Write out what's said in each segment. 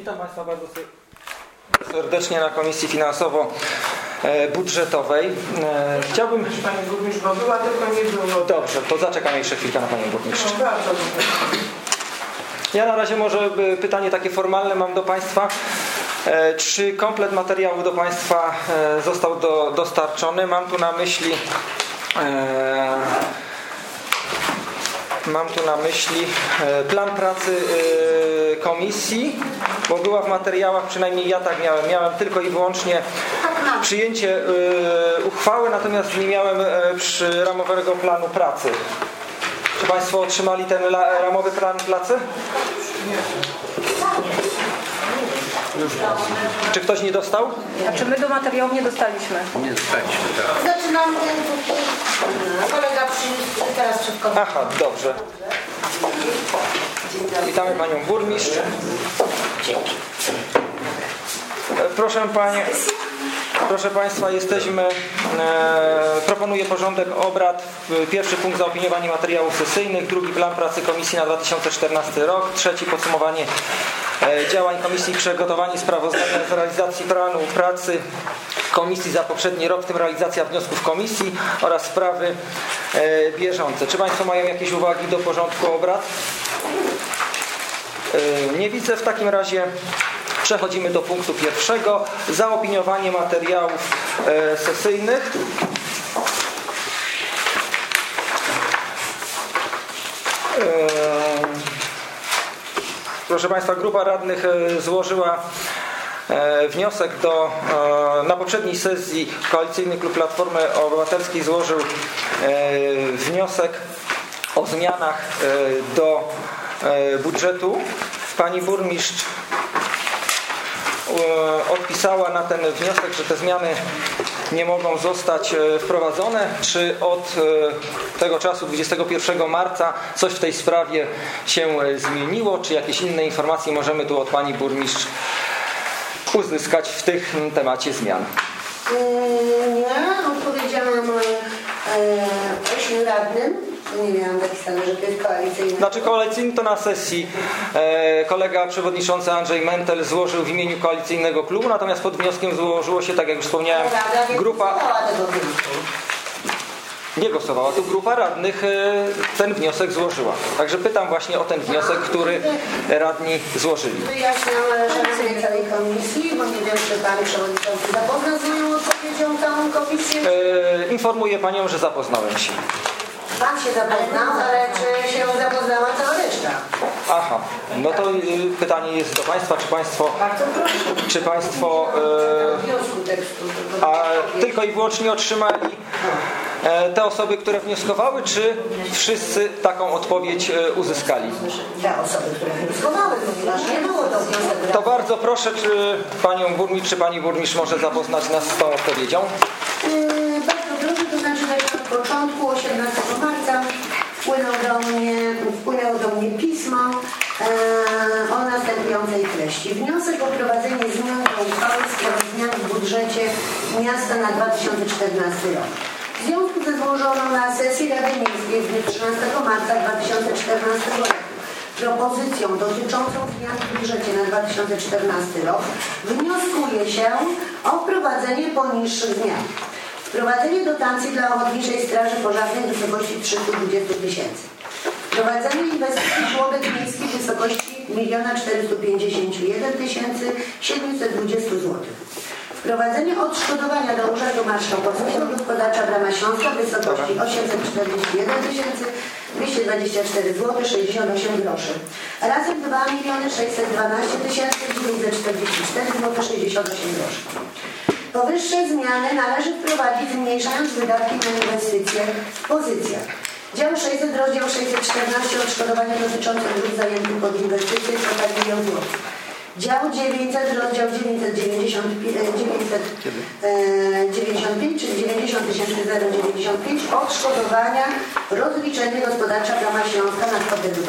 Witam Państwa bardzo serdecznie na Komisji Finansowo-Budżetowej. Chciałbym... Pani burmistrz była, tylko nie było. Dobrze, to zaczekamy jeszcze chwilkę na Panią burmistrz. Ja na razie może pytanie takie formalne mam do Państwa. Czy komplet materiału do Państwa został dostarczony? Mam tu na myśli plan pracy komisji, bo była w materiałach, przynajmniej ja tak miałem tylko i wyłącznie przyjęcie uchwały, natomiast nie miałem ramowego planu pracy. Czy Państwo otrzymali ten ramowy plan pracy? Czy ktoś nie dostał? Znaczy my do materiałów nie dostaliśmy. Nie dostaliśmy, tak. Zaczynamy kolega przyniósł teraz przed komisją. Aha, dobrze. Witamy Panią burmistrz. Proszę Państwa, proponuję porządek obrad. Pierwszy punkt zaopiniowanie materiałów sesyjnych, drugi plan pracy komisji na 2014 rok, trzeci podsumowanie działań komisji, przygotowanie sprawozdania z realizacji planu pracy komisji za poprzedni rok, w tym realizacja wniosków komisji oraz sprawy bieżące. Czy Państwo mają jakieś uwagi do porządku obrad? Nie widzę. W takim razie przechodzimy do punktu pierwszego. Zaopiniowanie materiałów sesyjnych. Proszę Państwa, grupa radnych złożyła wniosek na poprzedniej sesji Koalicyjny Klub Platformy Obywatelskiej złożył wniosek o zmianach do budżetu. Pani burmistrz odpisała na ten wniosek, że te zmiany nie mogą zostać wprowadzone. Czy od tego czasu, 21 marca, coś w tej sprawie się zmieniło? Czy jakieś inne informacje możemy tu od Pani burmistrz uzyskać w tym temacie zmian? Nie, odpowiedziałam 8 radnym. Nie miałam napisane, że to jest koalicyjny. Znaczy koalicyjny to na sesji kolega przewodniczący Andrzej Mentel złożył w imieniu koalicyjnego klubu, natomiast pod wnioskiem złożyło się, tak jak już wspomniałem, grupa... Nie głosowała, tu grupa radnych ten wniosek złożyła. Także pytam właśnie o ten wniosek, który radni złożyli. Wyjaśniam szanownej całej komisji, bo nie wiem, czy Pan Przewodniczący zapoznał z moją odpowiedzią całą komisję. Informuję Panią, że zapoznałem się. Pan się zapoznał, ale czy się zapoznała cała reszta? Aha, no to pytanie jest do Państwa, czy Państwo tylko i wyłącznie otrzymali te osoby, które wnioskowały, czy wszyscy taką odpowiedź uzyskali? Te osoby, które wnioskowały, ponieważ nie było to wniosek. To bardzo proszę, czy Panią burmistrz, czy Pani burmistrz może zapoznać nas z tą odpowiedzią? Bardzo proszę, to znaczy na początku 18 marca wpłynęło do mnie pismo o następującej treści. Wniosek o wprowadzenie zmian do uchwały w sprawie zmian w budżecie miasta na 2014 rok. W związku ze złożoną na sesji Rady Miejskiej w dniu 13 marca 2014 roku propozycją dotyczącą zmian w budżecie na 2014 rok wnioskuje się o wprowadzenie poniższych zmian. Wprowadzenie dotacji dla Ochotniczej Straży Pożarnej w wysokości 320 000. Wprowadzenie inwestycji żłobek miejskich w wysokości 1 451 720 zł. Wprowadzenie odszkodowania do Urzędu Marszałkowskiego Gospodarcza Brama Śląska w wysokości 841 224 zł 68 groszy. Razem 2 612 944 zł 68 groszy. Powyższe zmiany należy wprowadzić, zmniejszając wydatki na inwestycje w pozycjach. Dział 600, rozdział 614 odszkodowania dotyczące dróg zajętych pod inwestycje kwota 1 000 000 zł. Dział 900, rozdział 995, czyli 90 095 odszkodowania rozliczenie gospodarcza Brama Śląska na kwotę 2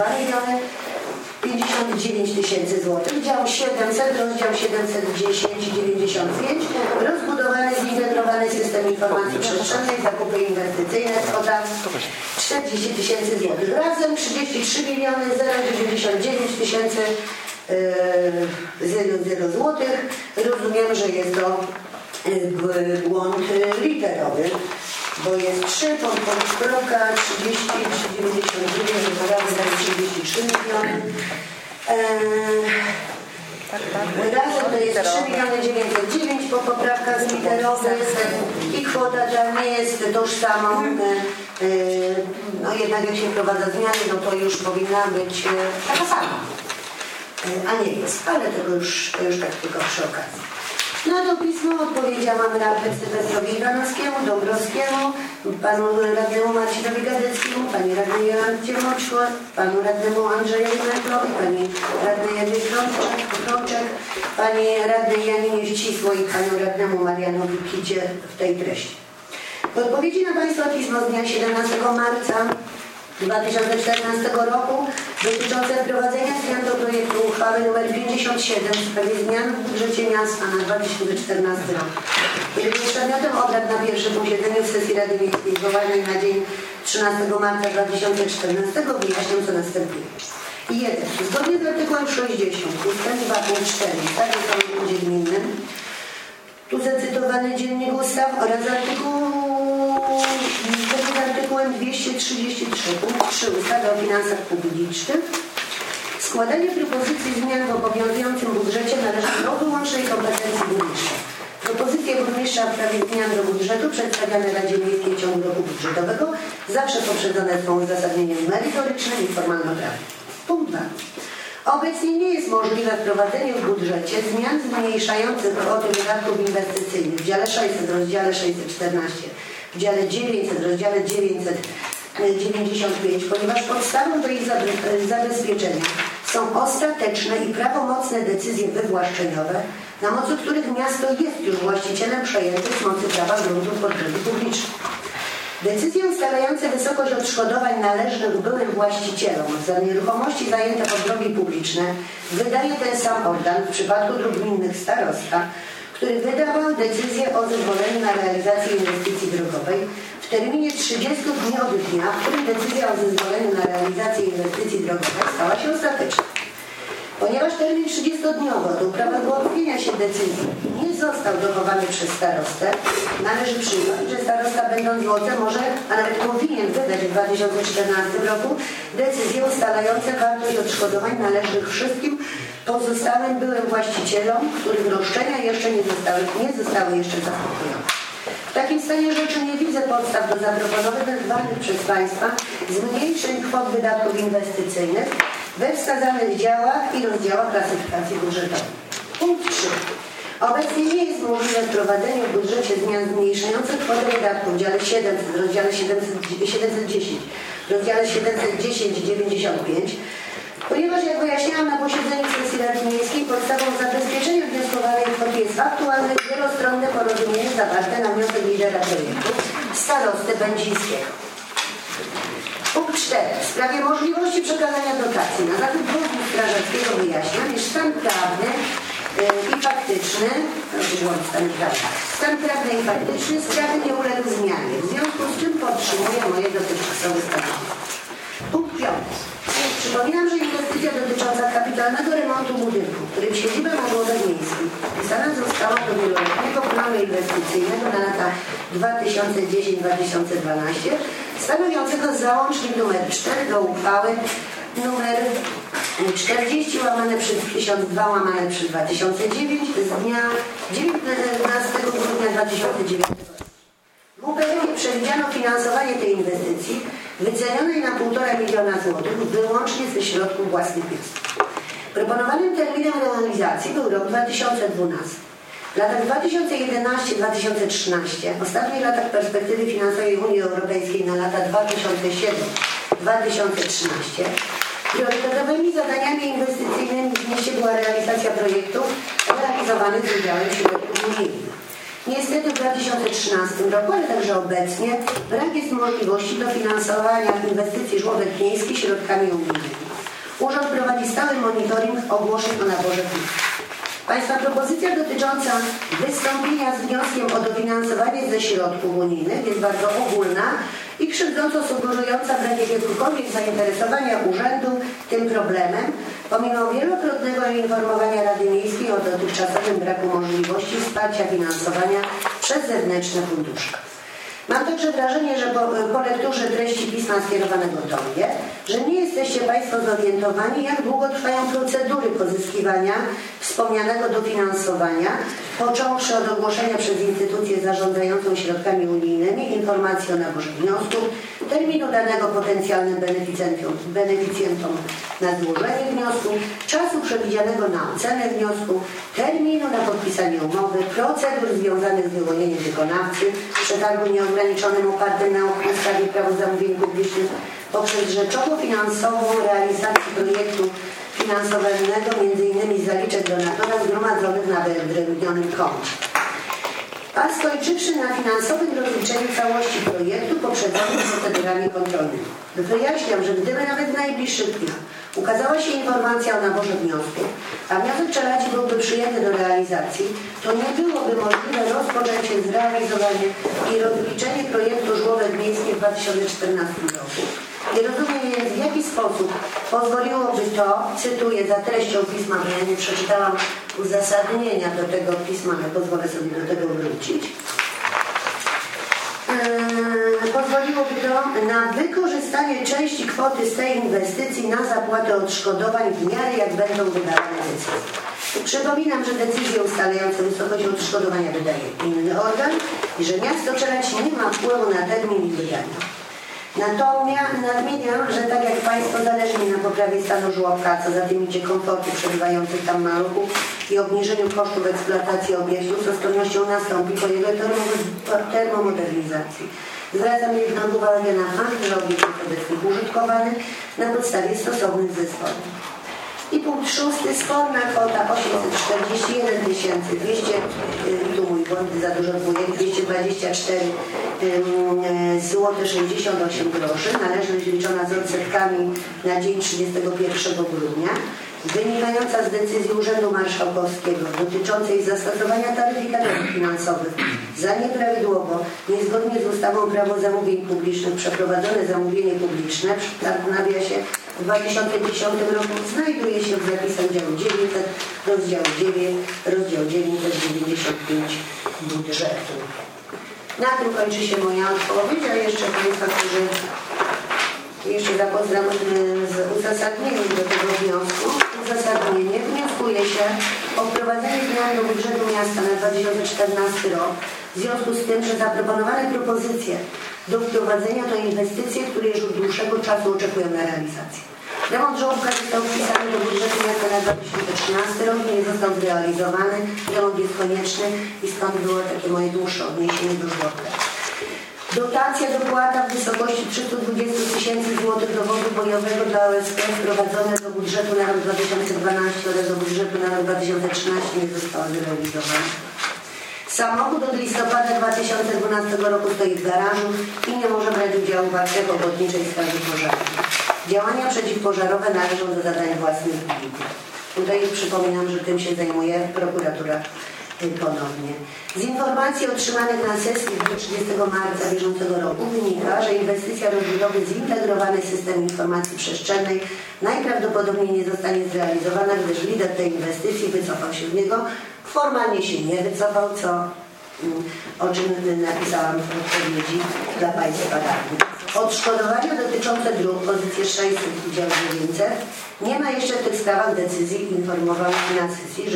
059 000 zł. Dział 700, rozdział 710 95 rozbudowany zintegrowany system informacji przestrzennej, zakupy inwestycyjne, kwota 40 000 zł. Razem 33 099 0 zł. Rozumiem, że jest to błąd literowy, bo jest 3, kropka 30, 99, razem 33 miliony. Razem to jest 3 909 po poprawkach literowych i kwota ta nie jest tożsamą. No jednak jak się wprowadza zmiany, no to już powinna być taka sama. A nie jest, ale tego już tak tylko przy okazji. Na to pismo odpowiedziałam radnym Sylwestrowi Iwanowskiemu, Dąbrowskiemu, panu radnemu Marcinowi Gadeckiemu, pani radnej Jolancie Moczko, panu radnemu Andrzejowi Merklowi, pani radnej Jawie Krączek, pani radnej Janinie Ścisłej i panu radnemu Marianowi Kicie w tej treści. W odpowiedzi na państwa pismo z dnia 17 marca 2014 roku dotyczące wprowadzenia zmian do projektu uchwały nr 57 w sprawie zmian w budżecie miasta na 2014 rok, który był przedmiotem obrad na pierwszym posiedzeniu sesji Rady Miejskiej zwołanej na dzień 13 marca 2014 wyjaśniam co następuje. 1. Zgodnie z artykułem 60 ustęp 2 punkt 4 ustawy o samorządzie gminnym, tu zacytowany dziennik ustaw oraz artykułem 233 punkt 3 ustawy o finansach publicznych składanie propozycji zmian w obowiązującym budżecie należy do wyłącznej kompetencji burmistrza. Propozycje burmistrza w sprawie zmian do budżetu przedstawiane Radzie Miejskiej w ciągu roku budżetowego zawsze poprzedzone są uzasadnieniem merytorycznym i formalnoprawnym. Punkt 2. Obecnie nie jest możliwe wprowadzenie w budżecie zmian zmniejszających kwoty wydatków inwestycyjnych w dziale 600, rozdziale 614, w dziale 900, rozdziale 995, ponieważ podstawą do ich zabezpieczenia są ostateczne i prawomocne decyzje wywłaszczeniowe, na mocy których miasto jest już właścicielem przejętych z mocy prawa gruntów pod drogi publiczne. Decyzje ustalające wysokość odszkodowań należnych byłym właścicielom za nieruchomości zajęte pod drogi publiczne wydaje ten sam organ, w przypadku dróg gminnych starosta, który wydawał decyzję o zezwoleniu na realizację inwestycji drogowej w terminie 30 dni od dnia, w którym decyzja o zezwoleniu na realizację inwestycji drogowej stała się ostateczna. Ponieważ termin 30-dniowy od uprawomocnienia się decyzji nie został dochowany przez starostę, należy przyjąć, że starosta będąc wodzem może, a nawet powinien wydać w 2014 roku decyzje ustalające wartość odszkodowań należnych wszystkim pozostałym byłym właścicielom, których roszczenia jeszcze nie zostały jeszcze zaspokojone. W takim stanie rzeczy nie widzę podstaw do zaproponowanych przez Państwa zmniejszeń kwot wydatków inwestycyjnych we wskazanych działach i rozdziałach klasyfikacji budżetowej. Punkt 3. Obecnie nie jest możliwe wprowadzenie w budżecie zmian zmniejszających kwotę wydatków w dziale 700, w rozdziale 710, w rozdziale 710-95, ponieważ, jak wyjaśniałam na posiedzeniu sesji Rady Miejskiej, podstawą zabezpieczenia wnioskowanej kwoty jest aktualne wielostronne porozumienie zawarte na wniosek lidera projektu starosty Będzińskiego. Punkt 4. W sprawie możliwości przekazania dotacji na zakup wozu strażackiego wyjaśniam, iż stan prawny i faktyczny, stan prawny i faktyczny sprawy nie uległ zmianie, w związku z czym podtrzymuję moje dotychczasowe stanowisko. Punkt 5. Przypominam, że inwestycja dotycząca kapitalnego remontu budynku, którym siedziba na Głowach Miejskich wpisana została do wieloletniego planu inwestycyjnego na lata 2010-2012 stanowiącego załącznik nr 4 do uchwały nr 40/1002/2009 z dnia 19 grudnia 2009 roku. W UPR przewidziano finansowanie tej inwestycji wycenionej na 1,5 miliona złotych wyłącznie ze środków własnych miasta. Proponowanym terminem realizacji był rok 2012. W latach 2011-2013, ostatnich latach perspektywy finansowej Unii Europejskiej na lata 2007-2013, priorytetowymi zadaniami inwestycyjnymi w mieście była realizacja projektów realizowanych z udziałem środków unijnych. Niestety w 2013 roku, ale także obecnie, brak jest możliwości dofinansowania inwestycji żłobek miejskich środkami unijnymi. Urząd prowadzi stały monitoring ogłoszeń o naborze firm. Państwa propozycja dotycząca wystąpienia z wnioskiem o dofinansowanie ze środków unijnych jest bardzo ogólna i krzywdząco sugerująca brak jakiegokolwiek zainteresowania urzędu tym problemem, pomimo wielokrotnego informowania Rady Miejskiej o dotychczasowym braku możliwości wsparcia finansowania przez zewnętrzne fundusze. Mam także wrażenie, że po lekturze treści pisma skierowanego do mnie, że nie jesteście Państwo zorientowani, jak długo trwają procedury pozyskiwania wspomnianego dofinansowania, począwszy od ogłoszenia przez instytucję zarządzającą środkami unijnymi informacji o naborze wniosków, terminu danego potencjalnym beneficjentom na złożenie wniosku, czasu przewidzianego na ocenę wniosku, terminu na podpisanie umowy, procedur związanych z wyłonieniem wykonawcy, przetargu nieograniczonym opartym na ustawie Prawo zamówień publicznych poprzez rzeczowo-finansową realizację projektu finansowanego m.in. z zaliczek donatora zgromadzonych na wyodrębnionym koncie. A skończywszy na finansowym rozliczeniu całości projektu poprzedzonym procedurami kontrolnymi. Wyjaśniam, że gdyby nawet w najbliższych dniach ukazała się informacja o naborze wniosków, a wniosek czeladzi byłby przyjęty do realizacji, to nie byłoby możliwe rozpoczęcie zrealizowania i rozliczenie projektu żłobek miejskich w 2014 roku. Nie rozumiem więc, w jaki sposób pozwoliłoby to, cytuję za treścią pisma, bo ja nie przeczytałam uzasadnienia do tego pisma, ale pozwolę sobie do tego wrócić. Pozwoliłoby to na wykorzystanie części kwoty z tej inwestycji na zapłatę odszkodowań w miarę jak będą wydawane decyzje. Przypominam, że decyzje ustalające wysokość odszkodowania wydaje inny organ i że miasto Czeladź nie ma wpływu na termin ich wydania. Natomiast nadmieniam, że tak jak Państwo zależy mi na poprawie stanu żłobka, co za tym idzie komfortu przebywających tam maluchów i obniżeniu kosztów eksploatacji obiektu, co z pewnością nastąpi po jego termomodernizacji. Zwracam jednak uwagę na fakt, że obiekt jest obecnie użytkowany na podstawie stosownych zezwoleń. I punkt 6. Sporna kwota 841 200, tu mój błąd za dużo dwójek, 224 zł 68 groszy, należność liczona z odsetkami na dzień 31 grudnia, wynikająca z decyzji Urzędu Marszałkowskiego dotyczącej zastosowania taryfikatorów finansowych za nieprawidłowo, niezgodnie z ustawą Prawo zamówień publicznych przeprowadzone zamówienie publiczne w nawiasie w 2010 roku znajduje się w zapisach działu 900, rozdział 995 budżetu. Na tym kończy się moja odpowiedź, a jeszcze Państwa, którzy jeszcze zapoznam z uzasadnieniem do tego wniosku. Uzasadnienie wnioskuje się o wprowadzenie zmian do budżetu miasta na 2014 rok w związku z tym, że zaproponowane propozycje do wprowadzenia to inwestycje, które już od dłuższego czasu oczekują na realizację. Remont żłobka został wpisany do budżetu miasta na 2013 rok i nie został zrealizowany. Remont jest konieczny i stąd było takie moje dłuższe odniesienie do żłobka. Dotacja dopłata w wysokości 320 000 złotych do wodu bojowego dla OSP wprowadzone do budżetu na rok 2012 oraz do budżetu na rok 2013 nie została zrealizowana. Samochód od listopada 2012 roku stoi w garażu i nie może brać udziału w akcjach Ochotniczej Straży Pożarnej. Działania przeciwpożarowe należą do zadań własnych gminy. Tutaj przypominam, że tym się zajmuje prokuratura ponownie. Z informacji otrzymanych na sesji w dniu 30 marca bieżącego roku wynika, że inwestycja rozbudowy zintegrowany system informacji przestrzennej najprawdopodobniej nie zostanie zrealizowana, gdyż lider tej inwestycji wycofał się z niego. Formalnie się nie wycofał, o czym napisałam w odpowiedzi dla Państwa radnych. Odszkodowania dotyczące dróg, pozycje 600 i dział 900. Nie ma jeszcze w tych sprawach decyzji, informował na sesji,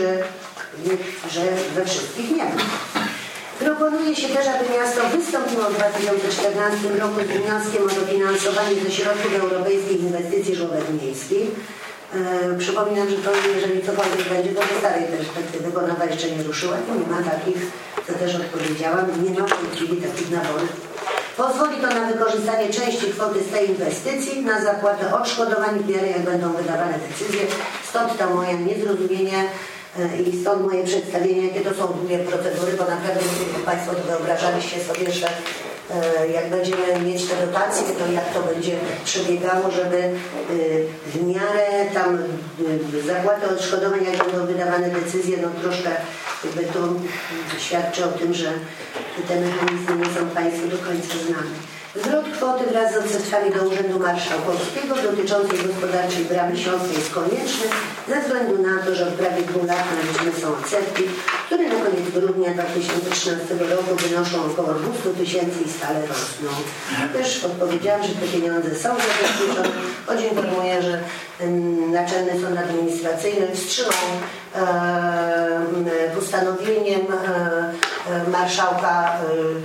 że we wszystkich nie ma. Proponuje się też, aby miasto wystąpiło w 2014 roku z wnioskiem o dofinansowanie ze środków europejskich inwestycji żłobek miejskich. Przypominam, że to jeżeli cokolwiek będzie, to ze starej perspektywy, bo nowa jeszcze nie ruszyła i nie ma takich, co też odpowiedziałam, nie ma w tej chwili takich naborów. Pozwoli to na wykorzystanie części kwoty z tej inwestycji na zapłatę odszkodowań w miarę jak będą wydawane decyzje. Stąd to moje niezrozumienie i stąd moje przedstawienie, jakie to są długie procedury, bo naprawdę Państwo to wyobrażaliście sobie, że jak będziemy mieć te dotacje, to jak to będzie przebiegało, żeby w miarę tam zapłaty odszkodowań, jak będą wydawane decyzje, no troszkę jakby to świadczy o tym, że te mechanizmy nie są Państwu do końca znane. Zwrot kwoty wraz z odsetkami do Urzędu Marszałkowskiego dotyczącej gospodarczej bramy śląskiej jest konieczny ze względu na to, że od prawie 2 lat naliczone są odsetki, które na koniec grudnia 2013 roku wynoszą około 200 000 i stale rosną. Też odpowiedziałam, że te pieniądze są zabezpieczone, choć informuję, że Naczelny Sąd Administracyjny wstrzymał postanowieniem marszałka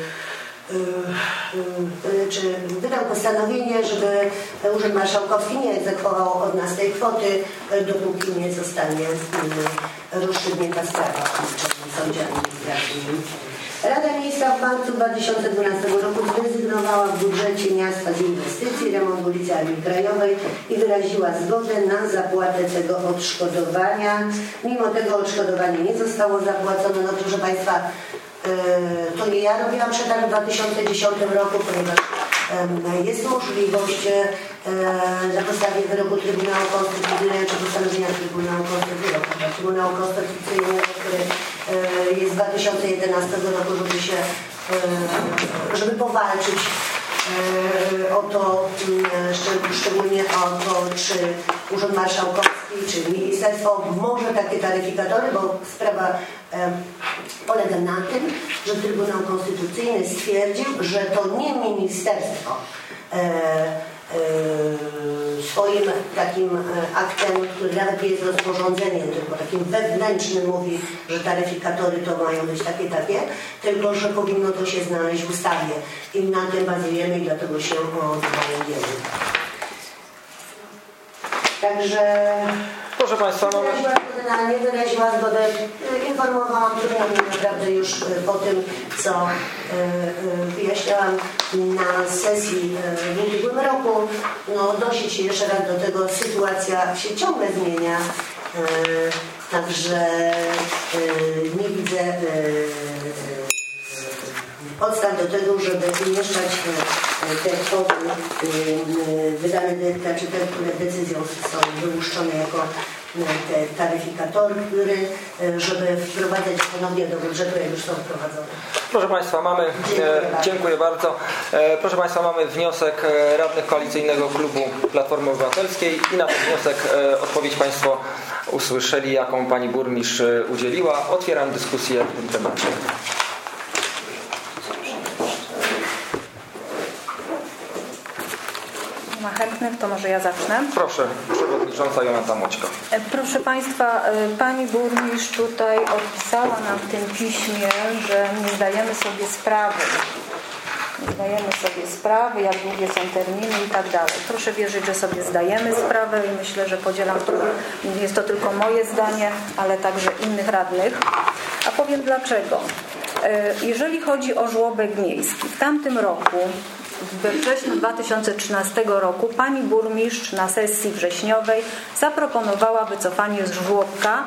czy wydał postanowienie, żeby Urząd Marszałkowski nie egzekwował od nas tej kwoty, dopóki nie zostanie rozstrzygnięta sprawa w Sądzie Administracyjnym. Rada Miejska w marcu 2012 roku zrezygnowała w budżecie miasta z inwestycji remont ulicy Armii Krajowej i wyraziła zgodę na zapłatę tego odszkodowania. Mimo tego odszkodowanie nie zostało zapłacone. No proszę Państwa, to nie ja robiłam przetarg w 2010 roku, ponieważ jest możliwość na podstawie wyroku Trybunału Konstytucyjnego czy postanowienia Trybunału Konstytucyjnego, który jest z 2011 roku, żeby powalczyć o to, szczególnie o to, czy Urząd Marszałkowski, czy Ministerstwo może takie taryfikatory, bo sprawa polega na tym, że Trybunał Konstytucyjny stwierdził, że to nie ministerstwo swoim takim aktem, który nawet nie jest rozporządzeniem, tylko takim wewnętrznym mówi, że taryfikatory to mają być takie, tylko że powinno to się znaleźć w ustawie. I na tym bazujemy i dlatego się odwołujemy. Także proszę Państwa, nie wyraziła zgody. Informowałam Trybunał naprawdę już po tym, co wyjaśniałam na sesji w ubiegłym roku. No, dosyć się jeszcze raz do tego, sytuacja się ciągle zmienia. Także nie widzę podstaw do tego, żeby umieszczać te kwoty wydane, znaczy te, które decyzją są wyłuszczone jako te taryfikatory, żeby wprowadzać ponownie do budżetu, jak już są wprowadzone. Proszę Państwa, mamy, dziękuję bardzo. Proszę Państwa, mamy wniosek radnych Koalicyjnego Klubu Platformy Obywatelskiej i na ten wniosek odpowiedź Państwo usłyszeli, jaką Pani Burmistrz udzieliła. Otwieram dyskusję w tym temacie. Ma chętnych, to może ja zacznę. Proszę, przewodnicząca Jolanta Młoćko. Proszę Państwa, Pani Burmistrz tutaj odpisała nam w tym piśmie, że nie zdajemy sobie sprawy. Nie zdajemy sobie sprawy, jak długie są terminy i tak dalej. Proszę wierzyć, że sobie zdajemy sprawę i myślę, że podzielam to, nie jest to tylko moje zdanie, ale także innych radnych. A powiem dlaczego. Jeżeli chodzi o żłobek miejski, w tamtym roku, we wrześniu 2013 roku pani burmistrz na sesji wrześniowej zaproponowała wycofanie z żłobka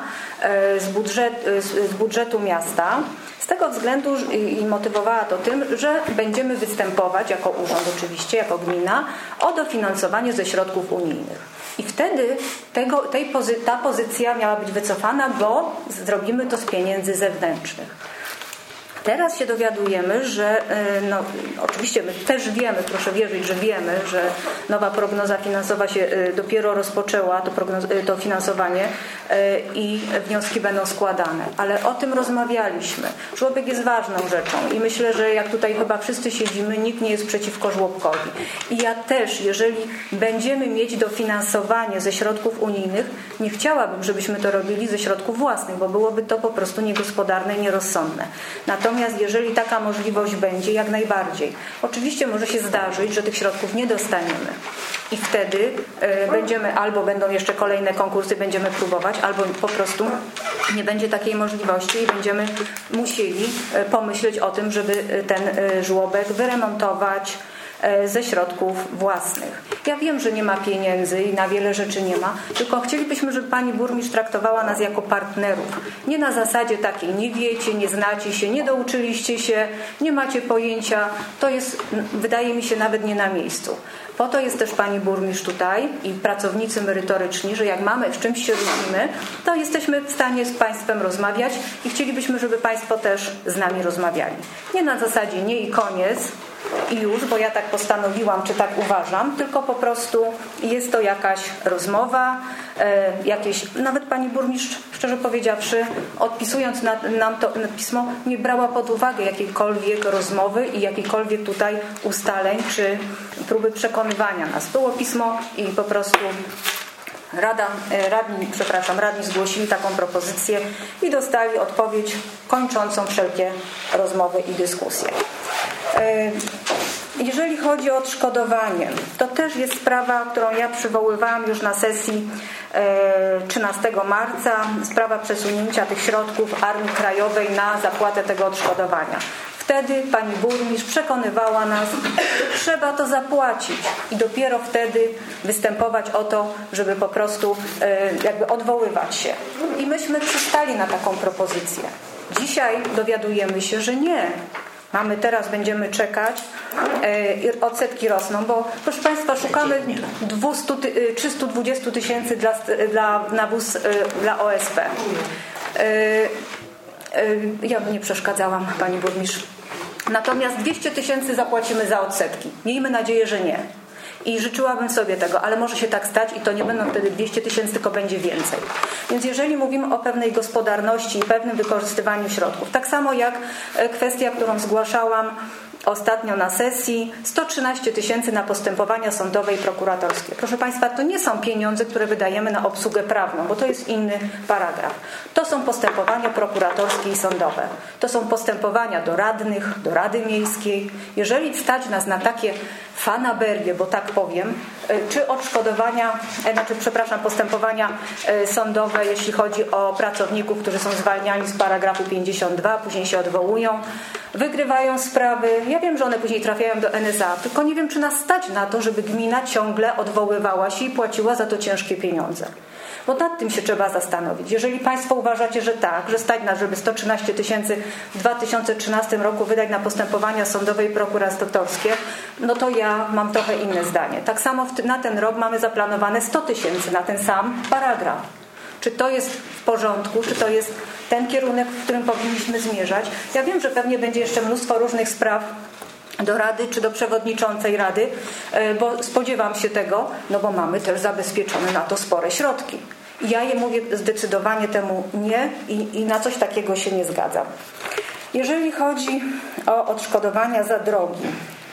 z budżetu miasta z tego względu i motywowała to tym, że będziemy występować jako urząd oczywiście, jako gmina o dofinansowanie ze środków unijnych. I wtedy ta pozycja miała być wycofana, bo zrobimy to z pieniędzy zewnętrznych. Teraz się dowiadujemy, że no, oczywiście my też wiemy, proszę wierzyć, że wiemy, że nowa prognoza finansowa się dopiero rozpoczęła, to finansowanie i wnioski będą składane. Ale o tym rozmawialiśmy. Żłobek jest ważną rzeczą i myślę, że jak tutaj chyba wszyscy siedzimy, nikt nie jest przeciwko żłobkowi. I ja też, jeżeli będziemy mieć dofinansowanie ze środków unijnych, nie chciałabym, żebyśmy to robili ze środków własnych, bo byłoby to po prostu niegospodarne i nierozsądne. Natomiast jeżeli taka możliwość będzie, jak najbardziej. Oczywiście może się zdarzyć, że tych środków nie dostaniemy. I wtedy albo będą jeszcze kolejne konkursy, będziemy próbować, albo po prostu nie będzie takiej możliwości i będziemy musieli pomyśleć o tym, żeby ten żłobek wyremontować, ze środków własnych. Ja wiem, że nie ma pieniędzy i na wiele rzeczy nie ma, tylko chcielibyśmy, żeby pani burmistrz traktowała nas jako partnerów. Nie na zasadzie takiej, nie wiecie, nie znacie się, nie douczyliście się, nie macie pojęcia. To jest, wydaje mi się, nawet nie na miejscu. Po to jest też pani burmistrz tutaj i pracownicy merytoryczni, że jak mamy, w czymś się różnimy, to jesteśmy w stanie z państwem rozmawiać i chcielibyśmy, żeby państwo też z nami rozmawiali. Nie na zasadzie nie i koniec i już, bo ja tak postanowiłam, czy tak uważam, tylko po prostu jest to jakaś rozmowa, jakieś, nawet pani burmistrz, szczerze powiedziawszy, odpisując nam to pismo, nie brała pod uwagę jakiejkolwiek rozmowy i jakiejkolwiek tutaj ustaleń, czy próby przekonywania nas. Było pismo i po prostu radni zgłosili taką propozycję i dostali odpowiedź kończącą wszelkie rozmowy i dyskusje. Jeżeli chodzi o odszkodowanie, to też jest sprawa, którą ja przywoływałam już na sesji 13 marca, sprawa przesunięcia tych środków Armii Krajowej na zapłatę tego odszkodowania. Wtedy pani burmistrz przekonywała nas, że trzeba to zapłacić i dopiero wtedy występować o to, żeby po prostu jakby odwoływać się. I myśmy przystali na taką propozycję. Dzisiaj dowiadujemy się, że nie. Będziemy czekać, odsetki rosną, bo proszę państwa, szukamy 320 tysięcy na wóz dla OSP. Ja by nie przeszkadzałam, pani burmistrz. Natomiast 200 tysięcy zapłacimy za odsetki. Miejmy nadzieję, że nie. I życzyłabym sobie tego, ale może się tak stać i to nie będą wtedy 200 tysięcy, tylko będzie więcej. Więc jeżeli mówimy o pewnej gospodarności i pewnym wykorzystywaniu środków, tak samo jak kwestia, którą zgłaszałam ostatnio na sesji, 113 tysięcy na postępowania sądowe i prokuratorskie. Proszę państwa, to nie są pieniądze, które wydajemy na obsługę prawną, bo to jest inny paragraf. To są postępowania prokuratorskie i sądowe. To są postępowania do radnych, do Rady Miejskiej. Jeżeli stać nas na takie fanaberie, bo tak powiem, czy odszkodowania, postępowania sądowe, jeśli chodzi o pracowników, którzy są zwalniani z paragrafu 52, później się odwołują, wygrywają sprawy. Ja wiem, że one później trafiają do NSA, tylko nie wiem, czy nas stać na to, żeby gmina ciągle odwoływała się i płaciła za to ciężkie pieniądze. Bo nad tym się trzeba zastanowić. Jeżeli państwo uważacie, że tak, że stać nas, żeby 113 tysięcy w 2013 roku wydać na postępowania sądowe i prokuratorskie, no to ja mam trochę inne zdanie. Tak samo na ten rok mamy zaplanowane 100 tysięcy na ten sam paragraf. Czy to jest w porządku, czy to jest ten kierunek, w którym powinniśmy zmierzać? Ja wiem, że pewnie będzie jeszcze mnóstwo różnych spraw do Rady czy do przewodniczącej Rady, bo spodziewam się tego, no bo mamy też zabezpieczone na to spore środki. I ja je mówię zdecydowanie temu nie i na coś takiego się nie zgadzam. Jeżeli chodzi o odszkodowania za drogi,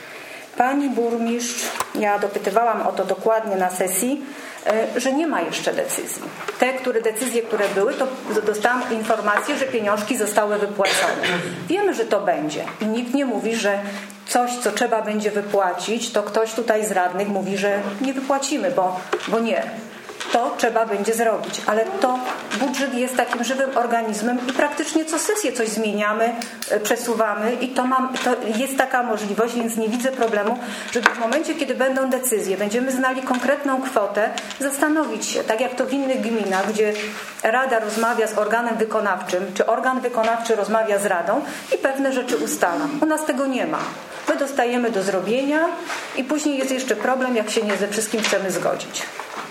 pani burmistrz, ja dopytywałam o to dokładnie na sesji, że nie ma jeszcze decyzji. Decyzje, które były, to dostałam informację, że pieniążki zostały wypłacone. Wiemy, że to będzie. I nikt nie mówi, że coś, co trzeba będzie wypłacić, to ktoś tutaj z radnych mówi, że nie wypłacimy, bo nie. To trzeba będzie zrobić, ale to budżet jest takim żywym organizmem i praktycznie co sesję coś zmieniamy, przesuwamy i to jest taka możliwość, więc nie widzę problemu, żeby w momencie, kiedy będą decyzje, będziemy znali konkretną kwotę, zastanowić się, tak jak to w innych gminach, gdzie Rada rozmawia z organem wykonawczym, czy organ wykonawczy rozmawia z Radą i pewne rzeczy ustala. U nas tego nie ma. My dostajemy do zrobienia i później jest jeszcze problem, jak się nie ze wszystkim chcemy zgodzić.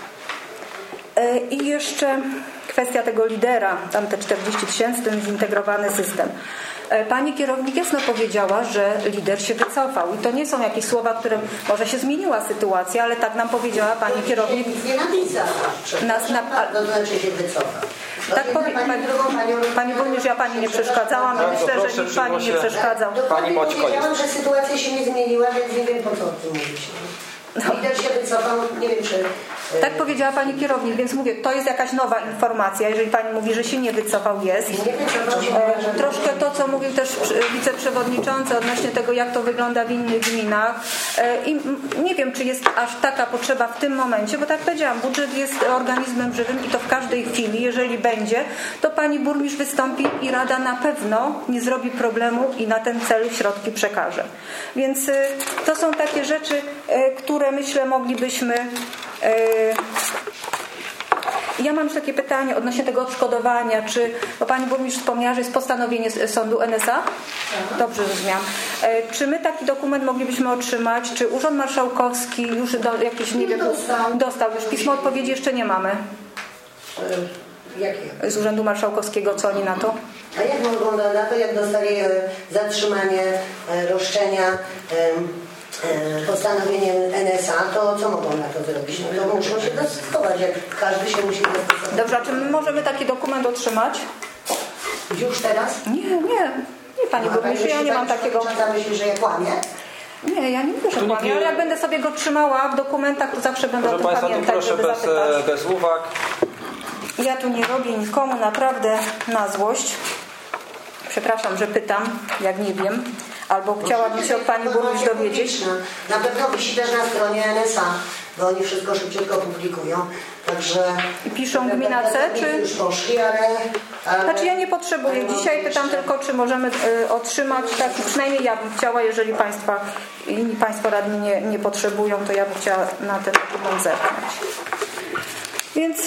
I jeszcze kwestia tego lidera, tam te 40 tysięcy, ten zintegrowany system. Pani kierownik jasno powiedziała, że lider się wycofał. I to nie są jakieś słowa, które może się zmieniła sytuacja, ale tak nam powiedziała pani kierownik. Nie napisała. To znaczy się wycofał. Tak powie pani burmistrz, ja pani nie przeszkadzałam. Myślę, że nikt pani nie przeszkadzał. Pani powiedziałam, że sytuacja się nie zmieniła, więc nie wiem, po co o tym mówić. Lider się wycofał, nie wiem, czy Tak powiedziała pani kierownik, więc mówię, to jest jakaś nowa informacja. Jeżeli pani mówi, że się nie wycofał, jest. Troszkę to, co mówił też wiceprzewodniczący odnośnie tego, jak to wygląda w innych gminach. I nie wiem, czy jest aż taka potrzeba w tym momencie, bo tak powiedziałam, budżet jest organizmem żywym i to w każdej chwili, jeżeli będzie, to pani burmistrz wystąpi i Rada na pewno nie zrobi problemu i na ten cel środki przekaże. Więc to są takie rzeczy, które myślę moglibyśmy... Ja mam już takie pytanie odnośnie tego odszkodowania, bo pani burmistrz wspomniała, że jest postanowienie sądu NSA? Dobrze zrozumiałam. Czy my taki dokument moglibyśmy otrzymać? Czy Urząd Marszałkowski już jakieś, nie wiem, dostał już pismo odpowiedzi? Jeszcze nie mamy. Jakie? Z Urzędu Marszałkowskiego, co oni na to? A jak mogą na to, jak dostali zatrzymanie roszczenia postanowieniem NSA, to co mogą na to zrobić? No to muszą się dostosować, jak każdy się musi dostosować. Dobrze, a czy my możemy taki dokument otrzymać? Już teraz? Nie, pani burmistrz, ja nie mam takiego... Myśli, że ja kłamię? Nie, ja nie mówię, że kłamię, ale jak będę sobie go trzymała w dokumentach, to zawsze będę o tym pamiętać, żeby zapytać. Bez uwag. Ja tu nie robię nikomu naprawdę na złość. Przepraszam, że pytam, jak nie wiem. Albo chciałabym się od pani burmistrz dowiedzieć. Na pewno wisi też na stronie NSA, bo oni wszystko szybciutko publikują. Także... I piszą gmina C, czy... Już poszli, ale... Znaczy ja nie potrzebuję. Dzisiaj pytam tylko, czy możemy otrzymać taki, przynajmniej ja bym chciała, jeżeli inni państwo radni nie potrzebują, to ja bym chciała na ten dokument zerknąć. Więc...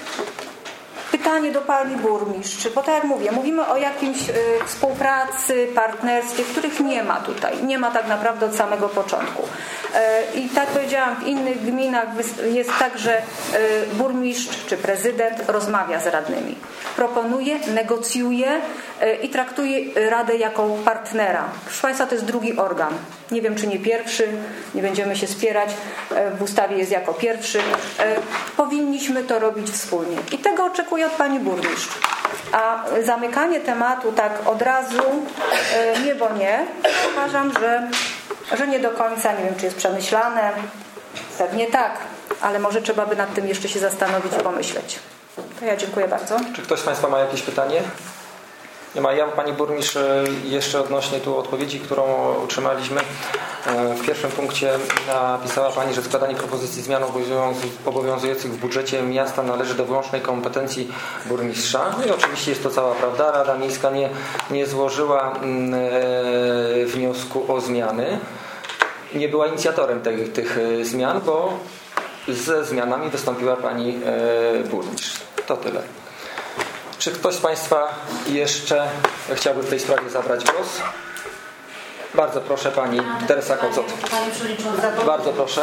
Pytanie do pani burmistrz, bo tak jak mówię, mówimy o jakimś współpracy, partnerstwie, których nie ma tutaj. Nie ma tak naprawdę od samego początku. I tak powiedziałam, w innych gminach jest tak, że burmistrz czy prezydent rozmawia z radnymi. Proponuje, negocjuje i traktuje Radę jako partnera. Proszę państwa, to jest drugi organ. Nie wiem, czy nie pierwszy, nie będziemy się spierać. W ustawie jest jako pierwszy. Powinniśmy to robić wspólnie. I tego oczekuję od pani burmistrz. A zamykanie tematu tak od razu, nie, bo nie, uważam, że nie do końca, nie wiem, czy jest przemyślane. Pewnie tak, ale może trzeba by nad tym jeszcze się zastanowić i pomyśleć. To ja dziękuję bardzo. Czy ktoś z państwa ma jakieś pytanie? Nie ma. Ja, pani burmistrz, jeszcze odnośnie tu odpowiedzi, którą otrzymaliśmy. W pierwszym punkcie napisała pani, że składanie propozycji zmian obowiązujących w budżecie miasta należy do wyłącznej kompetencji burmistrza. No i oczywiście jest to cała prawda. Rada Miejska nie złożyła wniosku o zmiany. Nie była inicjatorem tych zmian, bo ze zmianami wystąpiła pani burmistrz. To tyle. Czy ktoś z państwa jeszcze chciałby w tej sprawie zabrać głos? Bardzo proszę, pani Teresa Kocot. Pani Przewodnicząca, bardzo proszę.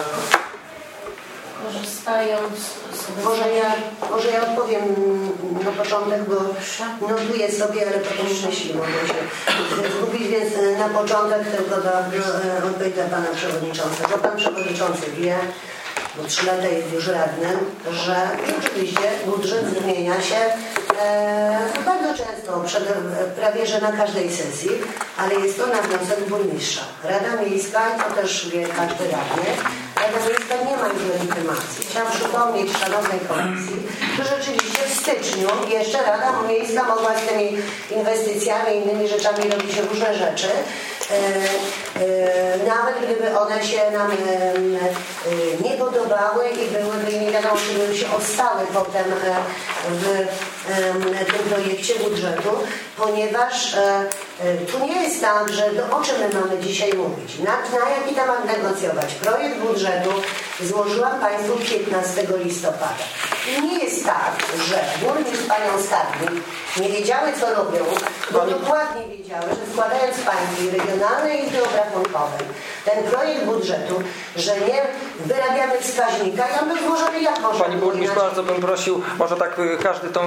korzystając z... Może ja odpowiem na początek, bo notuję sobie, ale potem myśli mogę się zgubić, więc na początek tylko odpowiedź dla pana przewodniczącego. Pan przewodniczący wie, bo 3 lata jest już radnym, że rzeczywiście budżet zmienia się bardzo często, prawie że na każdej sesji, ale jest to na wniosek burmistrza. Rada Miejska, to też wie każdy radny, Rada Miejska nie ma już legitymacji. Chciałam przypomnieć szanownej komisji, że rzeczywiście w styczniu jeszcze Rada Miejska mogła z tymi inwestycjami i innymi rzeczami robić różne rzeczy. Nawet gdyby one się nam nie podobały i byłyby, nie wiadomo, czy by się ostały potem w tym projekcie budżetu, ponieważ tu nie jest tak, że o czym my mamy dzisiaj mówić, na jaki temat negocjować. Projekt budżetu złożyłam Państwu 15 listopada. I nie jest tak, że burmistrz panią skarbnik nie wiedziały, co robią, bo dokładnie wiedziały, że składając państwu regionalnej izby obrachunkowej ten projekt budżetu, że nie wyrabiamy wskaźnika i on był złożony jak można. Pani burmistrz, bardzo bym prosił, może tak każdy tą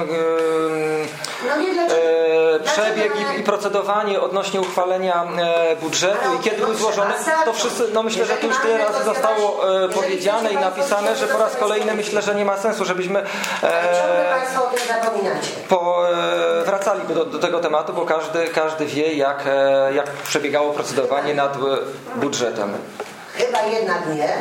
przebieg i procedowanie odnośnie uchwalenia budżetu i kiedy był złożony, to wszyscy, no myślę, że to już tyle razy zostało powiedziane i napisane, że po raz kolejny myślę, że nie ma sensu, żebyśmy Państwo o tym zapominacie. Wracaliby do tego tematu, bo każdy wie, jak przebiegało procedowanie nad budżetem. Chyba jednak nie,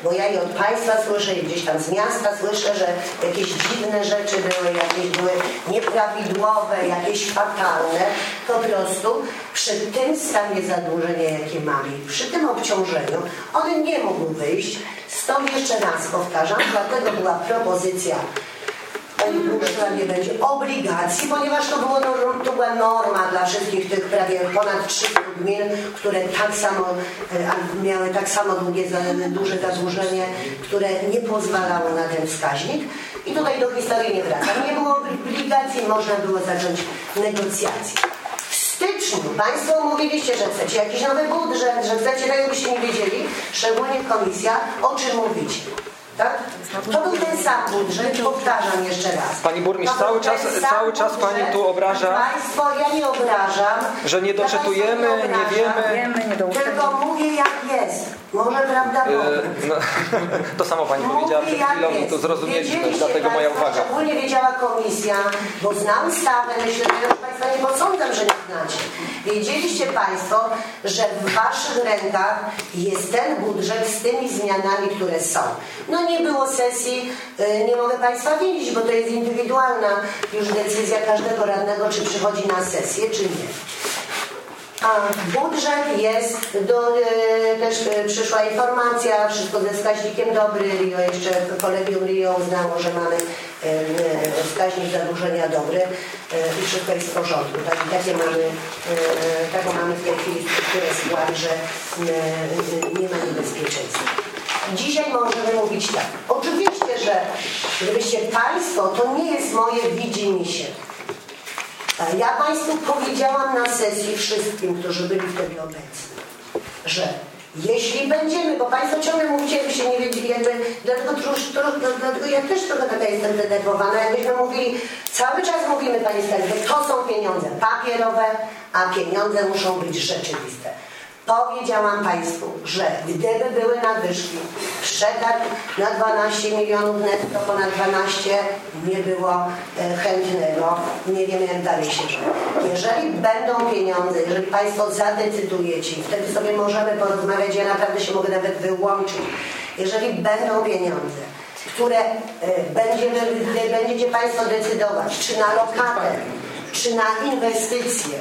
bo ja i od Państwa słyszę, i gdzieś tam z miasta słyszę, że jakieś dziwne rzeczy były, jakieś były nieprawidłowe, jakieś fatalne. Po prostu przy tym stanie zadłużenia, jakie mamy, przy tym obciążeniu, on nie mógł wyjść. Stąd jeszcze raz powtarzam, dlatego była propozycja, nie będzie obligacji, ponieważ to była norma dla wszystkich tych prawie ponad 300 gmin, które tak samo miały tak samo duże zadłużenie, które nie pozwalało na ten wskaźnik. I tutaj do historii nie wracam. Nie było obligacji, można było zacząć negocjacje. W styczniu Państwo mówiliście, że chcecie jakiś nowy budżet, że chcecie, tak jakbyście nie wiedzieli, szczególnie komisja, o czym mówicie. Tak? To był ten sam budżet, powtarzam jeszcze raz. Pani burmistrz, cały czas Pani tu obraża. Państwo, ja nie obrażam. Że nie doczytujemy, nie wiemy. Tylko mówię jak jest. Może prawda no, to samo Pani powiedziała przed chwilą i to zrozumieliśmy, dlatego moja uwaga. Szczególnie wiedziała komisja, bo znam ustawę, myślę, że już Państwa nie posądzam, że nie znacie. Wiedzieliście Państwo, że w Waszych rękach jest ten budżet z tymi zmianami, które są. No nie było sesji, nie mogę Państwa wiedzieć, bo to jest indywidualna już decyzja każdego radnego, czy przychodzi na sesję, czy nie. A budżet jest, też przyszła informacja, wszystko ze wskaźnikiem dobry, RIO jeszcze kolegium RIO uznało, że mamy wskaźnik zadłużenia dobry i wszystko jest w porządku. Taką mamy w tej chwili strukturę skład, że nie ma niebezpieczeństwa. Dzisiaj możemy mówić tak. Oczywiście, że gdybyście Państwo, to nie jest moje widzimisię. Ja Państwu powiedziałam na sesji wszystkim, którzy byli wtedy obecni, że jeśli będziemy, bo Państwo ciągle mówicie, jakbyście nie wiedzieli, dlatego ja też trochę taka jestem zdenerwowana, jakbyśmy mówili, cały czas mówimy Panie Skarbie, to są pieniądze papierowe, a pieniądze muszą być rzeczywiste. Powiedziałam Państwu, że gdyby były nadwyżki, przetarg na 12 milionów netto, ponad 12, nie było chętnego, nie wiem jak dalej się dzieje. Jeżeli będą pieniądze, jeżeli Państwo zadecydujecie, wtedy sobie możemy porozmawiać, ja naprawdę się mogę nawet wyłączyć. Jeżeli będą pieniądze, które będziecie Państwo decydować, czy na lokatę, czy na inwestycje,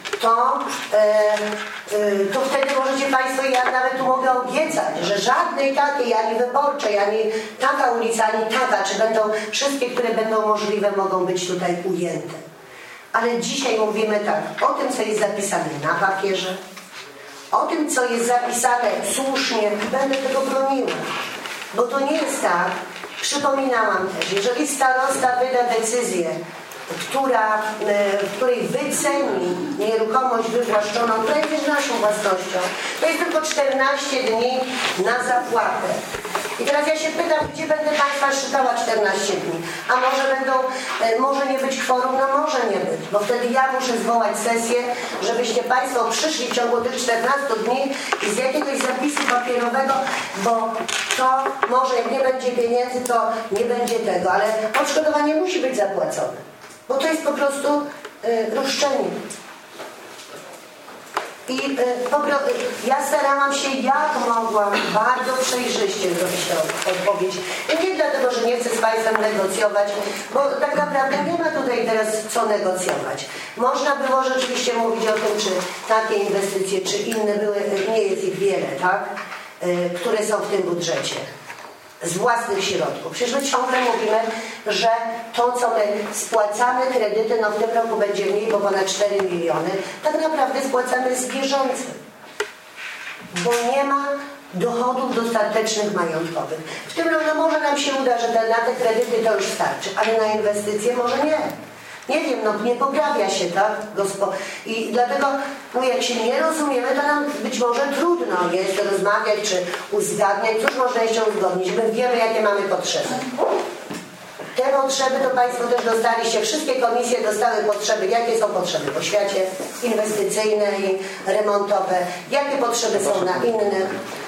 to wtedy możecie Państwo, ja nawet tu mogę obiecać, że żadnej takiej, ani wyborczej, ani taka ulica, ani taka, czy będą wszystkie, które będą możliwe, mogą być tutaj ujęte. Ale dzisiaj mówimy tak, o tym, co jest zapisane na papierze, o tym, co jest zapisane słusznie, będę tego broniła. Bo to nie jest tak, przypominałam też, jeżeli starosta wyda decyzję, w której wyceni nieruchomość wywłaszczoną, która jest naszą własnością, to jest tylko 14 dni na zapłatę. I teraz ja się pytam, gdzie będę Państwa szukała 14 dni? A może nie być kworum? No może nie być, bo wtedy ja muszę zwołać sesję, żebyście Państwo przyszli w ciągu tych 14 dni i z jakiegoś zapisu papierowego, bo to może jak nie będzie pieniędzy, to nie będzie tego, ale odszkodowanie musi być zapłacone. Bo to jest po prostu roszczenie. I ja starałam się jak mogłam bardzo przejrzyście zrobić tę odpowiedź. I nie dlatego, że nie chcę z Państwem negocjować, bo tak naprawdę nie ma tutaj teraz co negocjować. Można było rzeczywiście mówić o tym, czy takie inwestycje, czy inne były, nie jest ich wiele, tak? Które są w tym budżecie. Z własnych środków. Przecież my ciągle mówimy, że to, co my spłacamy kredyty, no w tym roku będzie mniej, bo ponad 4 miliony, tak naprawdę spłacamy z bieżącym. Bo nie ma dochodów dostatecznych majątkowych. W tym roku może nam się uda, że na te kredyty to już starczy, ale na inwestycje może nie. Nie wiem, no nie poprawia się, tak? I dlatego, jak się nie rozumiemy, to nam być może trudno jest rozmawiać, czy uzgadniać. Cóż można jeszcze uzgodnić? My wiemy, jakie mamy potrzeby. Te potrzeby to Państwo też dostaliście, wszystkie komisje dostały potrzeby. Jakie są potrzeby w oświacie inwestycyjne i remontowe? Jakie potrzeby są na inne?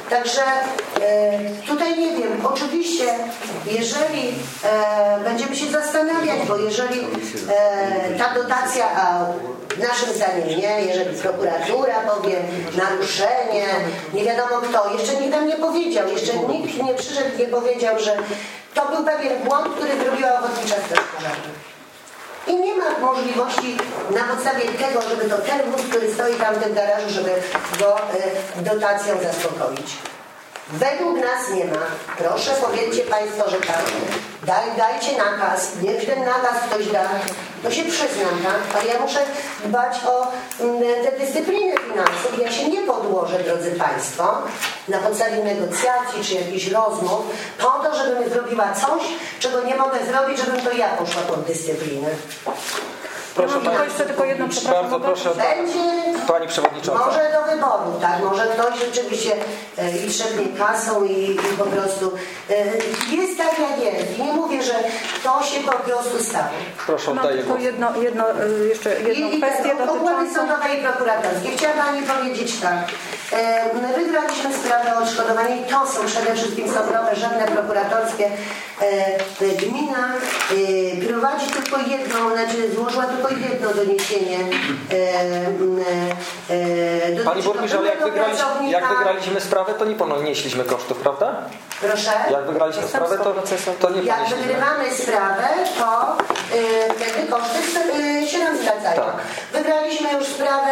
Także tutaj nie wiem, oczywiście jeżeli będziemy się zastanawiać, bo jeżeli ta dotacja, a naszym zdaniem nie, jeżeli prokuratura powie naruszenie, nie wiadomo kto, jeszcze nikt nam nie powiedział, jeszcze nikt nie przyszedł, nie powiedział, że to był pewien błąd, który zrobiła Ochotnicza Straż Pożarna. I nie ma możliwości na podstawie tego, żeby to ten wóz, który stoi tam w tym garażu, żeby go dotacją zaspokoić. Według nas nie ma. Proszę, powiedzcie Państwo, że tak. Dajcie nakaz. Niech ten nakaz ktoś da. To się przyznam, tak? Ale ja muszę dbać o tę dyscyplinę finansów. Ja się nie podłożę, drodzy Państwo, na podstawie negocjacji czy jakichś rozmów, po to, żebym zrobiła coś, czego nie mogę zrobić, żebym to ja poszła pod dyscyplinę. Proszę ja mam jeszcze tylko jedno, bardzo proszę. Będzie Pani Przewodnicząca. może do wyboru, tak? Może ktoś rzeczywiście i trzepnie kasą i po prostu jest tak jak jest. Nie mówię, że to się po prostu stało. Proszę, Mam oddaję tylko głos. jeszcze jedną I kwestię opłaty dotyczącą... sądowe i prokuratorskie. Chciałam Pani powiedzieć tak. Wygraliśmy sprawę o odszkodowanie i to są przede wszystkim sądowe, żadne prokuratorskie. Gmina prowadzi tylko jedno, znaczy złożyła tylko jedno doniesienie. Pani burmistrz, ale jak wygraliśmy sprawę, to nie ponieśliśmy kosztów, prawda? Proszę? Jak wygraliśmy sprawę, to nie Jak ponieśliśmy. wygrywamy sprawę, to wtedy koszty się nam zwracają. Tak. Wygraliśmy już sprawę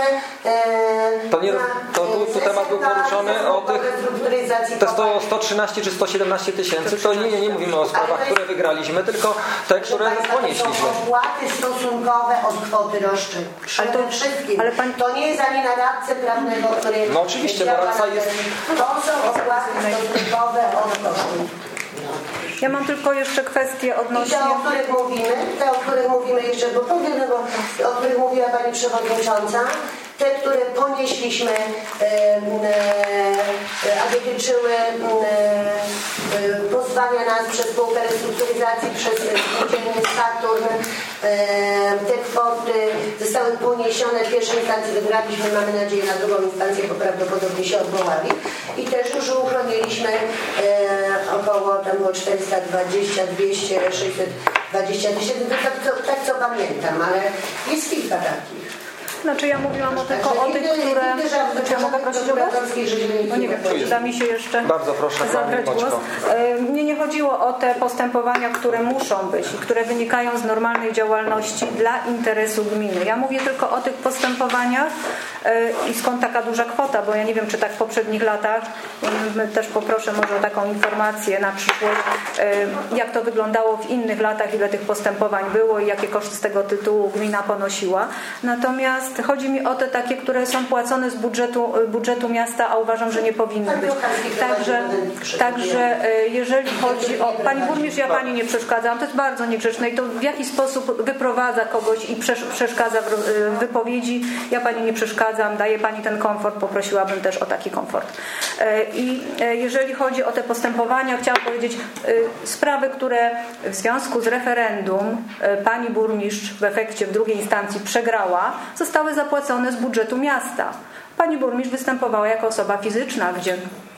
tu temat był poruszony o tych te 113 czy 117 tysięcy, to nie mówimy o sprawach, które wygraliśmy, tylko te, które ponieśliśmy. To są opłaty stosunkowe od kwoty roszczeń. Przede wszystkim. ale pani... To nie jest ani na radcę prawnego, który... No oczywiście, bo radca jest... To są opłaty stosunkowe od kosztów. Ja mam tylko jeszcze kwestię odnośnie... I te, o których mówimy jeszcze, bo powiem, o których mówiła Pani Przewodnicząca, te, które ponieśliśmy, a dotyczyły pozwania nas przez spółkę restrukturyzacji, przez spółdzielnię Saturn. Te kwoty zostały poniesione w pierwszej instancji, wygraliśmy, mamy nadzieję na drugą instancję, bo prawdopodobnie się odwołali. I też już uchroniliśmy około tam było 420, 200, 620 tysięcy, tak co pamiętam, ale jest kilka takich. Znaczy ja mówiłam tylko o tych, które... Czy ja mogę prosić o głos? No nie wiem, czy da mi się jeszcze zabrać głos. Mnie nie chodziło o te postępowania, które muszą być i które wynikają z normalnej działalności dla interesu gminy. Ja mówię tylko o tych postępowaniach i skąd taka duża kwota, bo ja nie wiem, czy tak w poprzednich latach, też poproszę może o taką informację na przyszłość, jak to wyglądało w innych latach, ile tych postępowań było i jakie koszty z tego tytułu gmina ponosiła. Natomiast chodzi mi o te takie, które są płacone z budżetu miasta, a uważam, że nie powinny być. Także jeżeli chodzi o... Pani burmistrz, ja Pani nie przeszkadzam, to jest bardzo niegrzeczne i to w jaki sposób wyprowadza kogoś i przeszkadza w wypowiedzi. Ja Pani nie przeszkadzam, daję Pani ten komfort, poprosiłabym też o taki komfort. I jeżeli chodzi o te postępowania, chciałam powiedzieć, sprawy, które w związku z referendum Pani burmistrz w efekcie w drugiej instancji przegrała, zostały zapłacone z budżetu miasta. Pani burmistrz występowała jako osoba fizyczna, gdzie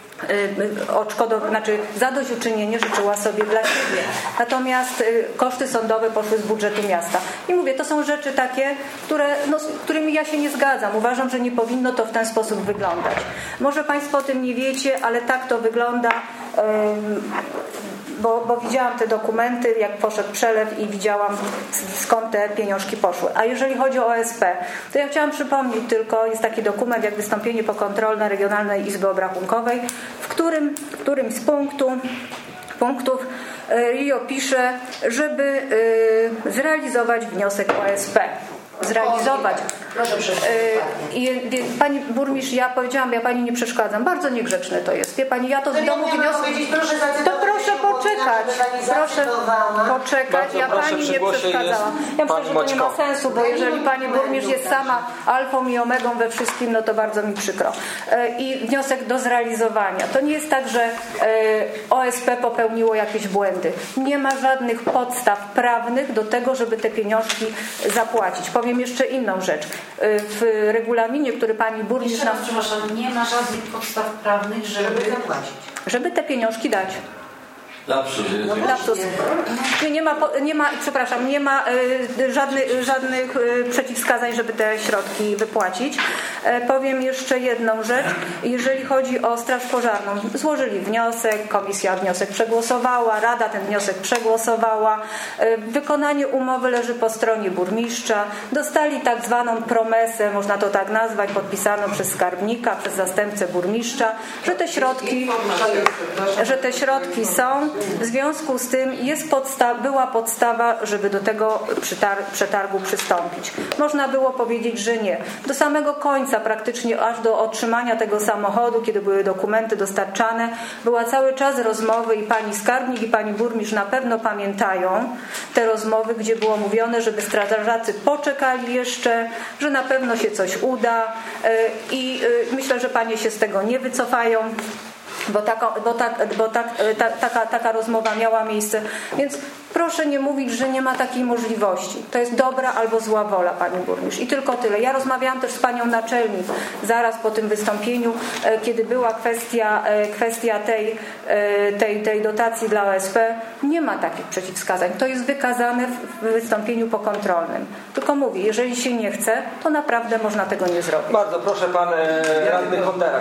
zadośćuczynienie życzyła sobie dla siebie. Natomiast koszty sądowe poszły z budżetu miasta. I mówię, to są rzeczy takie, z którymi ja się nie zgadzam. Uważam, że nie powinno to w ten sposób wyglądać. Może Państwo o tym nie wiecie, ale tak to wygląda. Bo widziałam te dokumenty, jak poszedł przelew i widziałam, skąd te pieniążki poszły. A jeżeli chodzi o OSP, to ja chciałam przypomnieć tylko, jest taki dokument jak wystąpienie pokontrolne Regionalnej Izby Obrachunkowej, w którym z punktów RIO pisze, żeby zrealizować wniosek OSP. Zrealizować. Pani burmistrz, ja powiedziałam, ja Pani nie przeszkadzam. Bardzo niegrzeczne to jest. Wie Pani, ja to w domu wniosek... To proszę poczekać. Proszę poczekać. Ja Pani nie przeszkadzałam. Ja myślę, że to nie ma sensu, bo jeżeli Pani burmistrz jest sama alfą i omegą we wszystkim, no to bardzo mi przykro. I wniosek do zrealizowania. To nie jest tak, że OSP popełniło jakieś błędy. Nie ma żadnych podstaw prawnych do tego, żeby te pieniążki zapłacić. powiem jeszcze inną rzecz. W regulaminie, który pani burmistrz Jeszcze raz, przepraszam, nie ma żadnych podstaw prawnych, żeby żeby te pieniążki dać. Lapsus. Lapsus. Nie ma żadnych przeciwwskazań, żeby te środki wypłacić. Powiem jeszcze jedną rzecz. Jeżeli chodzi o Straż Pożarną, złożyli wniosek, komisja wniosek przegłosowała, Rada ten wniosek przegłosowała. Wykonanie umowy leży po stronie burmistrza. Dostali tak zwaną promesę, można to tak nazwać, podpisaną przez skarbnika, przez zastępcę burmistrza, że te środki są. W związku z tym była podstawa, żeby do tego przetargu przystąpić. Można było powiedzieć, że nie. Do samego końca, praktycznie aż do otrzymania tego samochodu, kiedy były dokumenty dostarczane, była cały czas rozmowy i pani skarbnik i pani burmistrz na pewno pamiętają te rozmowy, gdzie było mówione, żeby strażacy poczekali jeszcze, że na pewno się coś uda i myślę, że panie się z tego nie wycofają. Taka rozmowa miała miejsce, więc proszę nie mówić, że nie ma takiej możliwości. To jest dobra albo zła wola pani burmistrz i tylko tyle. Ja rozmawiałam też z panią naczelnik zaraz po tym wystąpieniu, kiedy była kwestia tej dotacji dla OSP. Nie ma takich przeciwwskazań. To jest wykazane w wystąpieniu pokontrolnym. Tylko mówię, jeżeli się nie chce, to naprawdę można tego nie zrobić. Bardzo proszę, pan radny Kondera.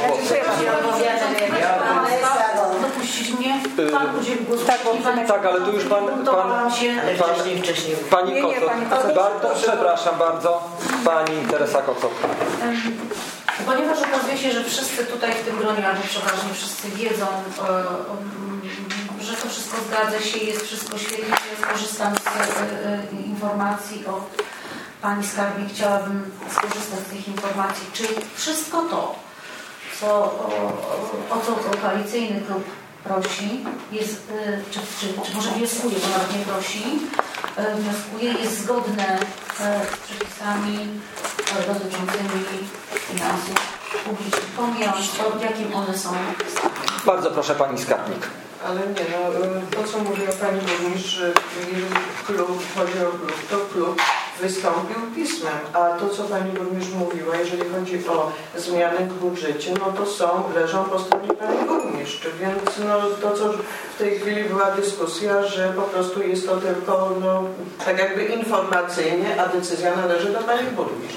dopuścić mnie? Pan udzielił głosu. Tak, ale tu już pani Kocok. Bardzo przepraszam bardzo. Pani Teresa Kocok. Ponieważ okazuje się, że wszyscy tutaj w tym gronie, albo przeważnie wszyscy wiedzą, że to wszystko zgadza się, jest wszystko świetnie, ja skorzystam z informacji od pani skarbnik. Chciałabym skorzystać z tych informacji. Czy wszystko to, o co koalicyjny klub prosi, jest, czy może wnioskuje, bo nawet nie prosi, wnioskuje, jest zgodne z przepisami dotyczącymi finansów publicznych, pomijając to, w jakim one są stanie. Bardzo proszę pani skarbnik. Ale nie, to co mówiła pani burmistrz, jeżeli chodzi o klub, to klub wystąpił pismem, a to co pani burmistrz mówiła, jeżeli chodzi o zmiany w budżecie, no to leżą po stronie pani burmistrz, więc to co w tej chwili była dyskusja, że po prostu jest to tylko tak jakby informacyjnie, a decyzja należy do pani burmistrz.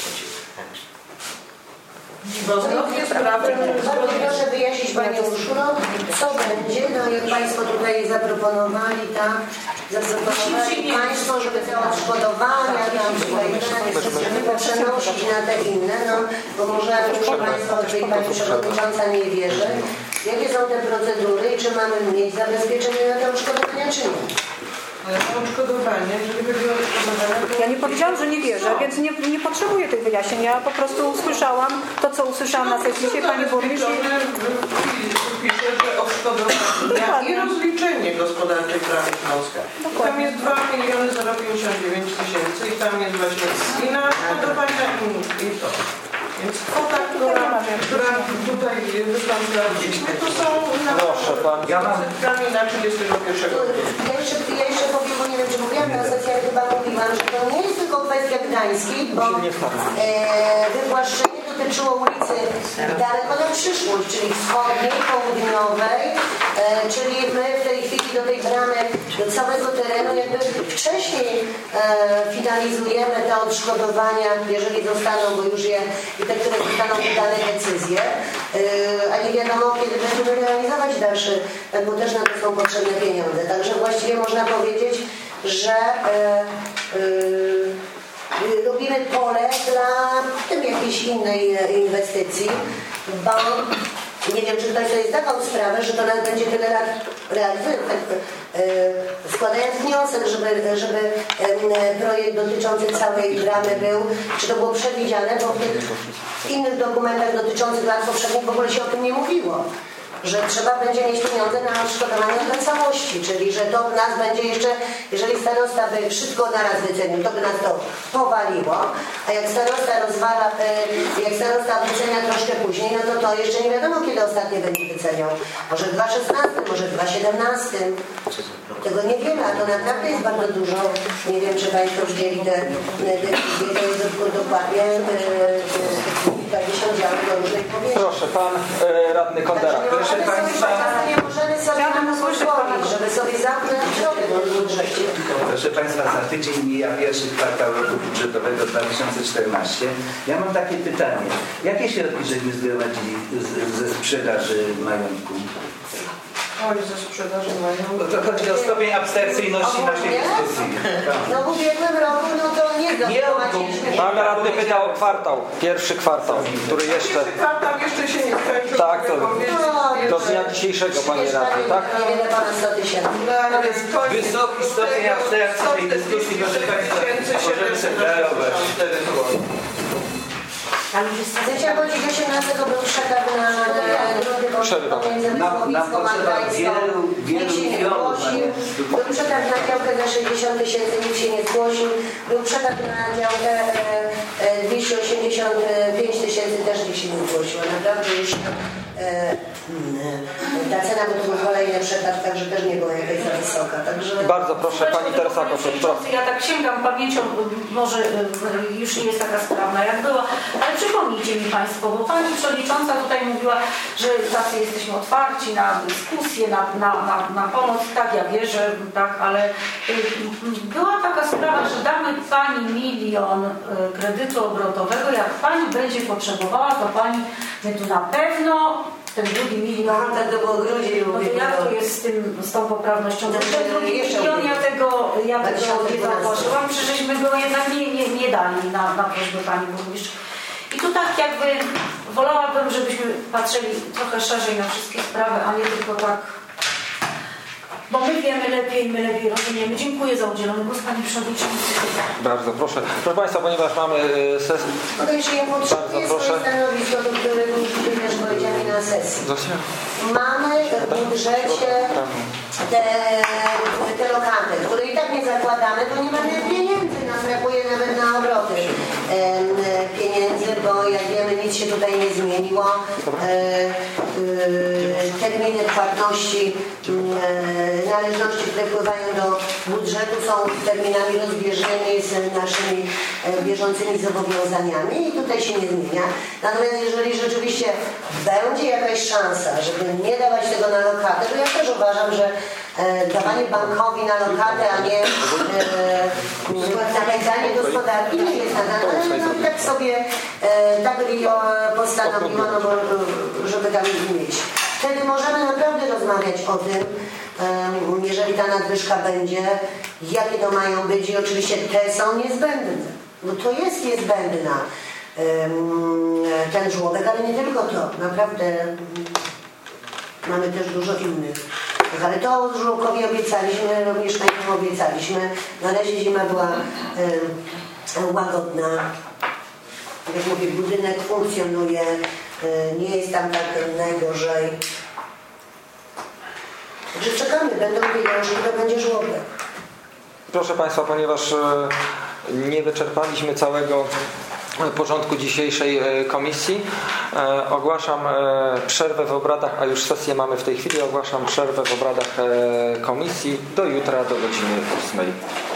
Bo zgodnie z prawem... Proszę wyjaśnić Panią Urszulo, co będzie, jak Państwo tutaj zaproponowali Państwo, żeby te odszkodowania przenosić na te inne, bo może Państwo, czyli Pani Przewodnicząca nie wierzy. Jakie są te procedury i czy mamy mieć zabezpieczenie na te odszkodowania, czy nie? Ale odszkodowanie, jeżeli chodzi o odszkodowanie... Ja nie powiedziałam, że nie wierzę, więc nie potrzebuję tych wyjaśnień. Ja po prostu usłyszałam to, co usłyszałam na sesji pani burmistrz. Pisze, że odszkodowania i rozliczenie gospodarczej prawa Śląska. Tam jest 2 059 000 i tam jest właśnie inna odszkodowania i to. Więc kwota, która tutaj wystąpiła, to są procentami na 31 Ja jeszcze powiem, bo nie wiem, czy mówiłam na sesji, ale chyba mówiłam, że to nie jest tylko kwestia Gdańskiej, bo wywłaszczenie dotyczyło ulicy daleko na przyszłość, czyli wschodniej, południowej, czyli my w tej chwili do tej bramy, do całego terenu jakby wcześniej finalizujemy te odszkodowania, jeżeli zostaną, bo już i te, które zostaną wydane decyzje, a nie wiadomo, kiedy będziemy realizować dalszy, bo też na to są potrzebne pieniądze. Także właściwie można powiedzieć, że robimy pole dla jakiejś innej inwestycji, bo nie wiem, czy ktoś sobie zdawał sprawę, że to będzie tyle lat realizujemy, składając wniosek, żeby projekt dotyczący całej bramy był, czy to było przewidziane, bo w tych innych dokumentach dotyczących lat poprzednich w ogóle się o tym nie mówiło. że trzeba będzie mieć pieniądze na odszkodowanie od całości, czyli że to nas będzie jeszcze, jeżeli starosta by wszystko naraz wycenił, to by nas to powaliło, a jak starosta wycenia troszkę później, no to jeszcze nie wiadomo, kiedy ostatnio będzie wyceniał. Może w 2016, może w 2017. Tego niewiele, a to naprawdę jest bardzo dużo. Nie wiem, czy Państwo wzięli te to jest dokładnie kilkadziesiąt działów do różnych powierzchni. Proszę, pan radny Kondera. Proszę Państwa, nie możemy sobie pozwolić, żeby sobie zamknąć drogę w budżecie. Proszę Państwa, za tydzień mija pierwszy kwartał roku budżetowego 2014. Ja mam takie pytanie. Jakie środki żeśmy zgromadzili ze sprzedaży majątku? Oj, ze sprzedaży mają. No to chodzi o stopień abstrakcyjności naszej dyskusji. No w ubiegłym roku, no to nie zgromadziliśmy. Pan radny pytał o kwartał, pierwszy kwartał, który jeszcze... Kwartał jeszcze się nie skończył. Tak, to do dnia dzisiejszego, panie radny, tak? Niewiele ponad 100 000. Wysoki stopień abstrakcji tej dyskusji, proszę Państwa, możemy sobie darować. Chcecie chodzić 18 był przetarg na pomiędzy Wysłowicką a Gdańską. Nikt się nie zgłosił. Był przetarg na działkę za 60 000, nikt się nie zgłosił. Był przetarg na działkę 285 000, też nikt się nie zgłosił. Naprawdę już ta cena, bo to był kolejny przetarg, także też nie była jakaś za wysoka. Także... Bardzo proszę, pani Teresa Koszut. Ja tak sięgam pamięcią, może już nie jest taka sprawna jak była, ale przypomnijcie mi Państwo, bo Pani Przewodnicząca tutaj mówiła, że tacy jesteśmy otwarci na dyskusję, na pomoc. Tak, ja wierzę, tak, ale była taka sprawa, że damy Pani 1 000 000 kredytu obrotowego, jak Pani będzie potrzebowała, to Pani my tu na pewno ten drugi 1 000 000, tak to było grudzień, no to jak to jest z tą poprawnością? Ten drugi 1 000 000 ja tego nie zauważyłam, żeśmy go jednak nie dali na prośbę Pani Burmistrz. I tu tak jakby wolałabym, żebyśmy patrzyli trochę szerzej na wszystkie sprawy, a nie tylko tak, bo my wiemy lepiej, my lepiej rozumiemy. Dziękuję za udzielony głos, Pani Przewodniczący. Bardzo proszę. Proszę Państwa, ponieważ mamy sesję... Jeśli ja potrzebuję swoje stanowisko, do którego już też powiedzieli na sesji. Mamy w budżecie te lokaty, które i tak nie zakładamy, bo nie mamy pieniędzy. Nam brakuje nawet na obroty pieniędzy, bo jak wiemy, nic się tutaj nie zmieniło. Terminy płatności, należności, które wpływają do budżetu, są terminami rozbieżnymi z naszymi bieżącymi zobowiązaniami i tutaj się nie zmienia. Natomiast jeżeli rzeczywiście będzie jakaś szansa, żeby nie dawać tego na lokatę, to ja też uważam, że dawanie bankowi na lokatę, a nie napędzanie gospodarki nie jest nadane, ale no i tak sobie tak postanowiono, no bo żeby tam mieć. Wtedy możemy naprawdę rozmawiać o tym, jeżeli ta nadwyżka będzie, jakie to mają być i oczywiście te są niezbędne. No to jest niezbędna ten żłobek, ale nie tylko to. Naprawdę mamy też dużo innych. Ale to żłobkowi obiecaliśmy, również Państwu obiecaliśmy. Na razie zima była łagodna. Tak jak mówię, budynek funkcjonuje, nie jest tam tak najgorzej. Także czekamy, będą pieniądze, to będzie żłobek. Proszę Państwa, ponieważ nie wyczerpaliśmy całego porządku dzisiejszej komisji, ogłaszam przerwę w obradach, a już sesję mamy w tej chwili, ogłaszam przerwę w obradach komisji do jutra do godziny 8.